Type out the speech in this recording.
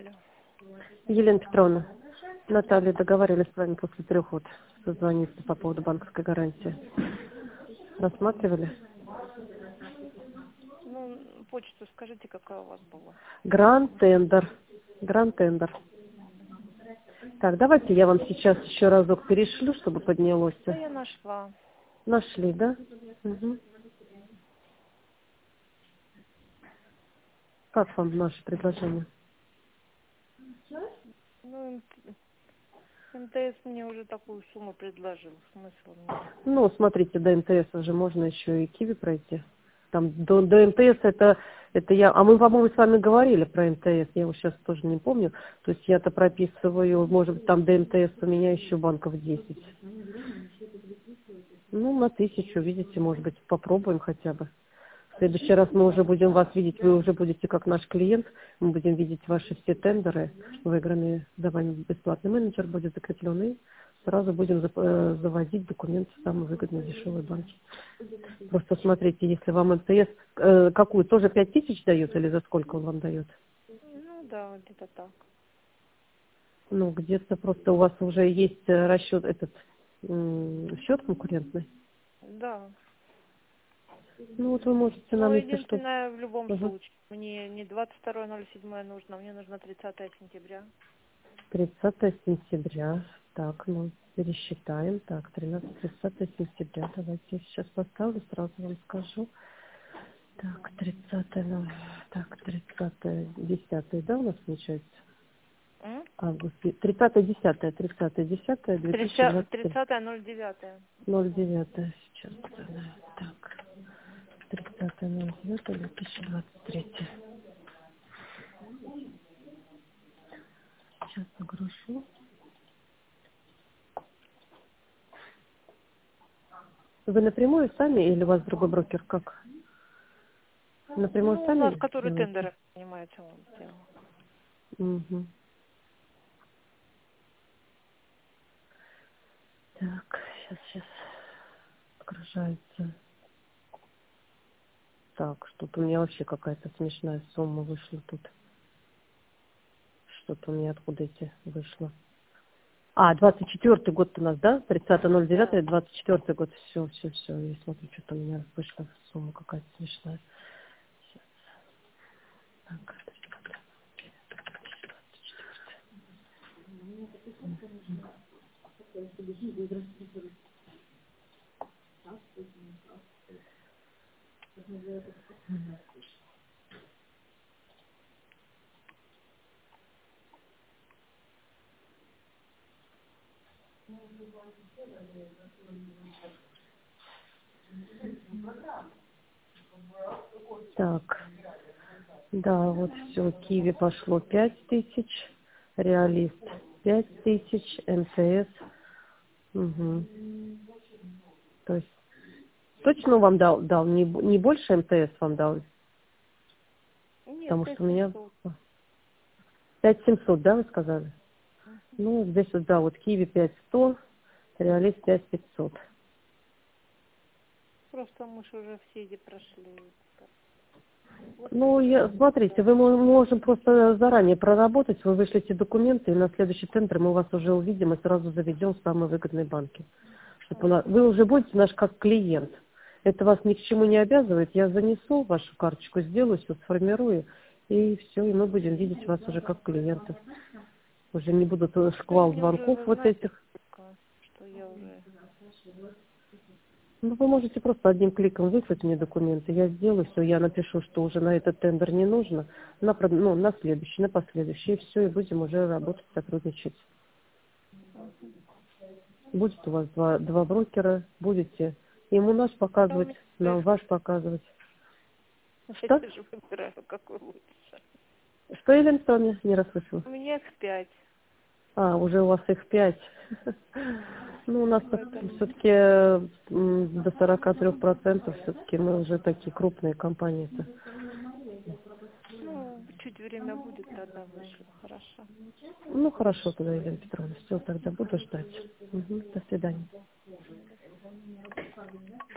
Алло. Елена Петровна, Наталья, договаривались с вами после 3 вот созвониться по поводу банковской гарантии. Рассматривали? Ну, почту скажите, какая у вас была. Гранд Тендер. Гранд Тендер. Так, давайте я вам сейчас еще разок перешлю, чтобы поднялось. Да, я нашла. Нашли, да? Угу. Как вам наше предложение? Ну, МТС мне уже такую сумму предложил. Смысл мне. Ну, смотрите, до МТС уже можно еще и Киви пройти. Там до МТС это я... А мы, по-моему, с вами говорили про МТС. Я его сейчас тоже не помню. То есть я-то прописываю, может быть, там до МТС у меня еще банков 10. Ну, на 1000, видите, может быть, попробуем хотя бы. В следующий раз мы уже будем вас видеть, вы уже будете как наш клиент, мы будем видеть ваши все тендеры, выигранные за вами бесплатный менеджер будет закрепленный, сразу будем заводить документы в самые выгодные дешевые банки. Просто смотрите, если вам МТС, какую, тоже 5000 дает или за сколько он вам дает? Ну, да, где-то так. Ну, где-то просто у вас уже есть расчет, этот счет конкурентный. Да. Ну, вот вы можете Но нам, если что... единственное, в любом Угу. случае, мне не 22.07 нужно, мне нужно 30 сентября. 30 сентября. Так, ну, пересчитаем. Так, 30 сентября. Давайте я сейчас поставлю, сразу вам скажу. Так, 30, ну, так, 30, 10, да, у нас получается? Август. 30-10, 2023. 30.09. 09. Сейчас. Так, 30.09, 2023. Сейчас загрушу. Вы напрямую сами или у вас другой брокер? Как? Напрямую Ну, у нас, сами который делаете? тендеры занимается, он сделал. Угу. Так, сейчас отгружается. Так, что-то у меня вообще какая-то смешная сумма вышла тут. Что-то у меня откуда эти вышло. А, 24-й год у нас, да? Да. 30.09, 24-й год. Все. Я смотрю, что-то у меня вышла сумма какая-то смешная. Сейчас. Так, так, да, вот все, Киви пошло 5000, Реалист 5000, МТС. Угу. То есть точно вам дал не больше МТС вам дал? Нет, Потому что у меня 5700. 5700, да, вы сказали? Ну, здесь вот, да, вот Киви 5100, Реалист 5500. Просто мы же уже все эти прошли. Ну, смотрите, мы можем просто заранее проработать, вы вышлите документы, и на следующий тендер мы вас уже увидим и сразу заведем в самые выгодные банки. Вы уже будете наш как клиент. Это вас ни к чему не обязывает. Я занесу вашу карточку, сделаю, все сформирую, и все, и мы будем видеть вас уже как клиента. Уже не будут То есть шквал мне уже, звонков вы вот знаете, этих. что я уже... Ну, вы можете просто одним кликом выслать мне документы. Я сделаю все, я напишу, что уже на этот тендер не нужно, на следующий, на последующий, и все, и будем уже работать, сотрудничать. Будет у вас два брокера, будете ему наш Да, у показывать, меня нам ваш показывать. я Что? же выбираю, какой лучше. Что, Елена Петровна, не расслышала? У меня их 5. А, уже у вас их 5. Ну, у нас Поэтому, все-таки до 43% все-таки мы уже такие крупные компании-то. ну, чуть время будет, тогда вышло. Хорошо. Ну, хорошо тогда, Елена Петровна. Все, тогда буду ждать. До свидания.